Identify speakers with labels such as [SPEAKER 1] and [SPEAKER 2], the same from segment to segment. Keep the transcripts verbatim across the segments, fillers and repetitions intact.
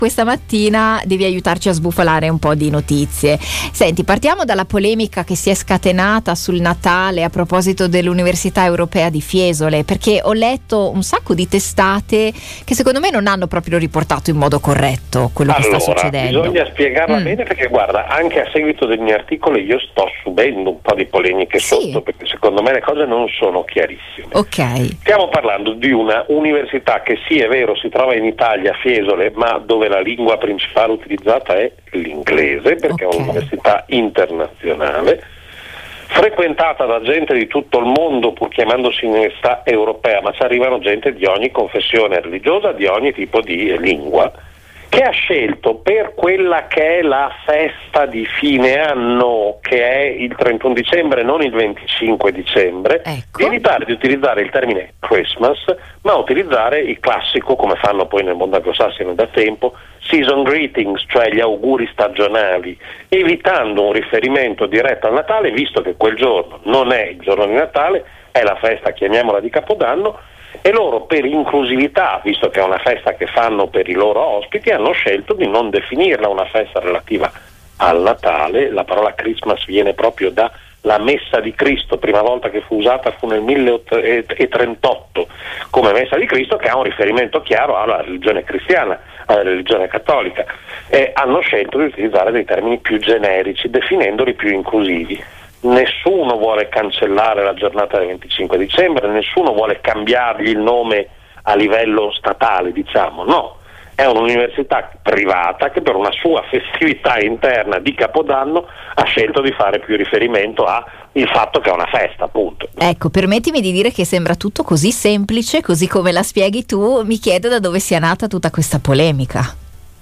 [SPEAKER 1] questa mattina devi aiutarci a sbufalare un po' di notizie. Senti, partiamo dalla polemica che si è scatenata sul Natale a proposito dell'Università Europea di Fiesole, perché ho letto un sacco di testate che secondo me non hanno proprio riportato in modo corretto quello
[SPEAKER 2] allora,
[SPEAKER 1] che sta succedendo.
[SPEAKER 2] Bisogna spiegarla mm. bene, perché guarda, anche a seguito dei miei articoli io sto subendo un po' di polemiche sì. sotto, perché secondo me le cose non sono chiarissime.
[SPEAKER 1] Ok.
[SPEAKER 2] Stiamo parlando di una università che sì, è vero, si trova in Italia, a Fiesole, ma dove la lingua principale utilizzata è l'inglese, perché okay. è un'università internazionale, frequentata da gente di tutto il mondo, pur chiamandosi università europea, ma ci arrivano gente di ogni confessione religiosa, di ogni tipo di lingua, che ha scelto per quella che è la festa di fine anno, che è il trentuno dicembre, non il venticinque dicembre, ecco. di evitare di utilizzare il termine Christmas, ma utilizzare il classico, come fanno poi nel mondo anglosassone da tempo, season greetings, cioè gli auguri stagionali, evitando un riferimento diretto al Natale, visto che quel giorno non è il giorno di Natale, è la festa, chiamiamola, di Capodanno, e loro, per inclusività, visto che è una festa che fanno per i loro ospiti, hanno scelto di non definirla una festa relativa al Natale. La parola Christmas viene proprio da la messa di Cristo, prima volta che fu usata fu nel milleottocentotrentotto come messa di Cristo, che ha un riferimento chiaro alla religione cristiana, alla religione cattolica, e hanno scelto di utilizzare dei termini più generici, definendoli più inclusivi. Nessuno vuole cancellare la giornata del venticinque dicembre, nessuno vuole cambiargli il nome a livello statale, diciamo, no. È un'università privata che per una sua festività interna di Capodanno ha scelto di fare più riferimento a il fatto che è una festa, appunto.
[SPEAKER 1] Ecco, permettimi di dire che sembra tutto così semplice, così come la spieghi tu. Mi chiedo da dove sia nata tutta questa polemica.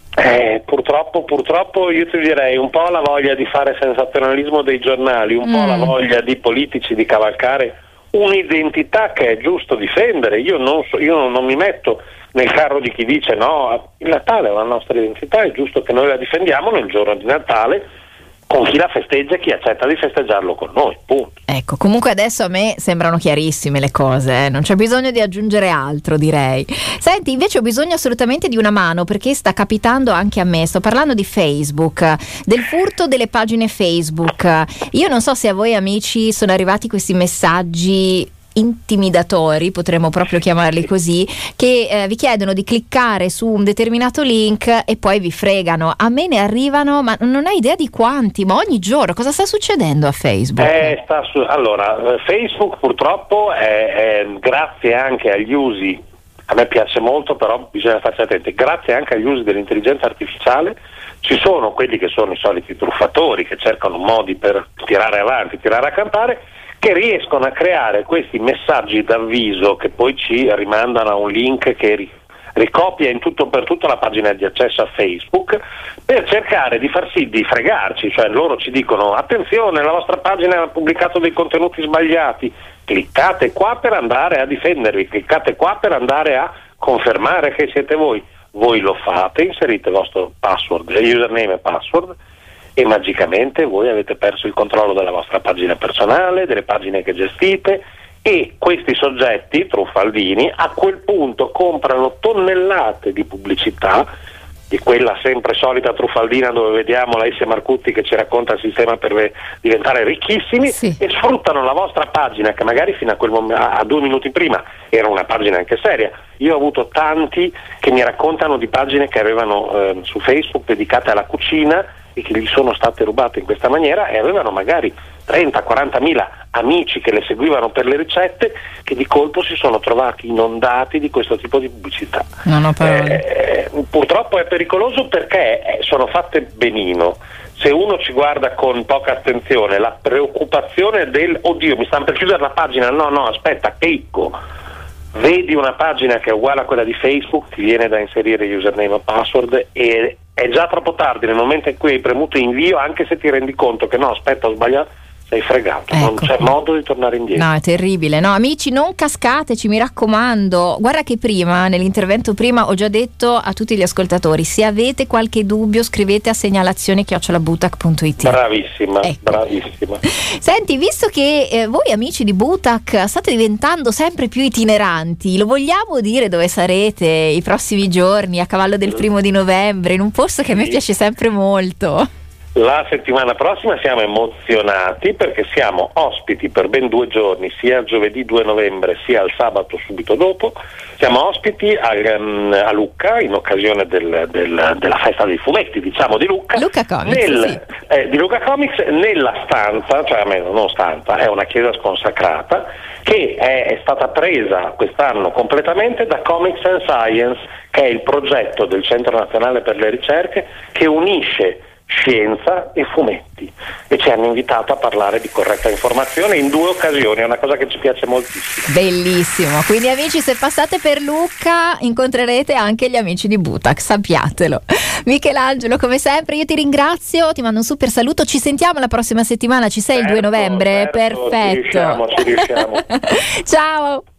[SPEAKER 2] Eh, purtroppo, purtroppo io ti direi un po' la voglia di fare sensazionalismo dei giornali, un mm. po' la voglia di politici di cavalcare un'identità che è giusto difendere. Io non, so, io non mi metto nel carro di chi dice no, il Natale è la nostra identità, è giusto che noi la difendiamo nel giorno di Natale, con chi la festeggia e chi accetta di festeggiarlo con noi, punto.
[SPEAKER 1] Ecco, comunque adesso a me sembrano chiarissime le cose, eh? Non c'è bisogno di aggiungere altro, direi. Senti, invece ho bisogno assolutamente di una mano, perché sta capitando anche a me. Sto parlando di Facebook, del furto delle pagine Facebook. Io non so se a voi amici sono arrivati questi messaggi intimidatori, potremmo proprio chiamarli così, che eh, vi chiedono di cliccare su un determinato link e poi vi fregano. A me ne arrivano, ma non hai idea di quanti, ma ogni giorno. Cosa sta succedendo a Facebook?
[SPEAKER 2] Eh, sta su- allora, Facebook purtroppo è, è, grazie anche agli usi, a me piace molto, però bisogna farci attenti, grazie anche agli usi dell'intelligenza artificiale, ci sono quelli che sono i soliti truffatori che cercano modi per tirare avanti, tirare a campare, che riescono a creare questi messaggi d'avviso che poi ci rimandano a un link che ri- ricopia in tutto per tutto la pagina di accesso a Facebook, per cercare di far sì di fregarci, cioè loro ci dicono attenzione, la vostra pagina ha pubblicato dei contenuti sbagliati, cliccate qua per andare a difendervi, cliccate qua per andare a confermare che siete voi. Voi lo fate, inserite il vostro password, username e password, e magicamente voi avete perso il controllo della vostra pagina personale, delle pagine che gestite, e questi soggetti truffaldini a quel punto comprano tonnellate di pubblicità, di quella sempre solita truffaldina dove vediamo la S. Marcutti che ci racconta il sistema per diventare ricchissimi, sì. e sfruttano la vostra pagina, che magari fino a quel momento, a due minuti prima era una pagina anche seria. Io ho avuto tanti che mi raccontano di pagine che avevano eh, su Facebook dedicate alla cucina e che gli sono state rubate in questa maniera, e avevano magari trenta quaranta mila amici che le seguivano per le ricette, che di colpo si sono trovati inondati di questo tipo di pubblicità.
[SPEAKER 1] Non ho parole.
[SPEAKER 2] Eh, purtroppo è pericoloso perché sono fatte benino. Se uno ci guarda con poca attenzione, la preoccupazione del oddio, mi stanno per chiudere la pagina, no no aspetta, clicco. Vedi una pagina che è uguale a quella di Facebook, ti viene da inserire username e password, e è già troppo tardi nel momento in cui hai premuto invio, anche se ti rendi conto che no, aspetta, ho sbagliato, sei fregato,
[SPEAKER 1] ecco.
[SPEAKER 2] Non c'è modo di tornare indietro.
[SPEAKER 1] No, è terribile. No, amici, non cascateci, mi raccomando. Guarda che prima, nell'intervento prima, ho già detto a tutti gli ascoltatori, se avete qualche dubbio scrivete a segnalazione chiocciola butac punto it.
[SPEAKER 2] Bravissima,
[SPEAKER 1] ecco.
[SPEAKER 2] bravissima.
[SPEAKER 1] Senti, visto che eh, voi amici di Butac state diventando sempre più itineranti, lo vogliamo dire dove sarete i prossimi giorni, a cavallo del primo di novembre, in un posto che a me piace sempre molto?
[SPEAKER 2] La settimana prossima siamo emozionati perché siamo ospiti per ben due giorni, sia il giovedì due novembre sia il sabato subito dopo. Siamo ospiti a, a Lucca in occasione del, del, della festa dei fumetti, diciamo, di Lucca.
[SPEAKER 1] Lucca Comics,
[SPEAKER 2] nel,
[SPEAKER 1] sì.
[SPEAKER 2] eh, di Lucca Comics nella stanza, cioè almeno non stanza, è una chiesa sconsacrata che è, è stata presa quest'anno completamente da Comics and Science, che è il progetto del Centro Nazionale per le Ricerche che unisce scienza e fumetti, e ci hanno invitato a parlare di corretta informazione in due occasioni, è una cosa che ci piace moltissimo.
[SPEAKER 1] Bellissimo, quindi amici, se passate per Lucca incontrerete anche gli amici di Butac, sappiatelo. Michelangelo, come sempre io ti ringrazio, ti mando un super saluto, ci sentiamo la prossima settimana, ci sei certo, il due novembre?
[SPEAKER 2] Certo,
[SPEAKER 1] perfetto,
[SPEAKER 2] ci riusciamo, ci riusciamo.
[SPEAKER 1] Ciao.